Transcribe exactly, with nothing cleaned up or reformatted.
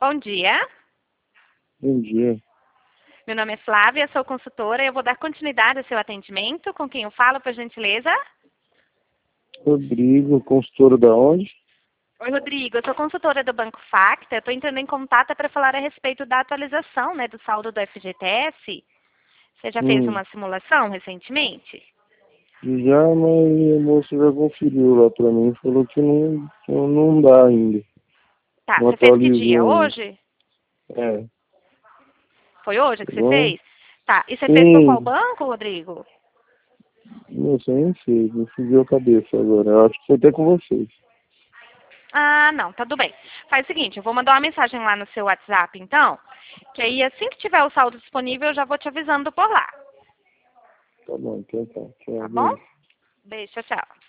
Bom dia. Bom dia. Meu nome é Flávia, sou consultora e eu vou dar continuidade ao seu atendimento. Com quem eu falo, por gentileza? Rodrigo, consultor da onde? Oi, Rodrigo. Eu sou consultora do Banco Facta. Eu estou entrando em contato para falar a respeito da atualização, né, do saldo do F G T S. Você já fez Hum, uma simulação recentemente? já, mas a moça já conferiu lá pra mim, falou que não, que não dá ainda. Tá, Não você fez que dia? atualizou ainda. Hoje? É, Foi hoje que tá você bom? fez? Tá, e você fez por qual Sim, banco, Rodrigo? não sei, nem sei, me fugiu a cabeça agora. Eu acho que foi até com vocês. Ah, não, tá tudo bem. Faz o seguinte, eu vou mandar uma mensagem lá no seu WhatsApp, então, que aí assim que tiver o saldo disponível, eu já vou te avisando por lá. Tá bom, então tá. Tchau, Tá bom? beijo. Beijo, tchau, tchau.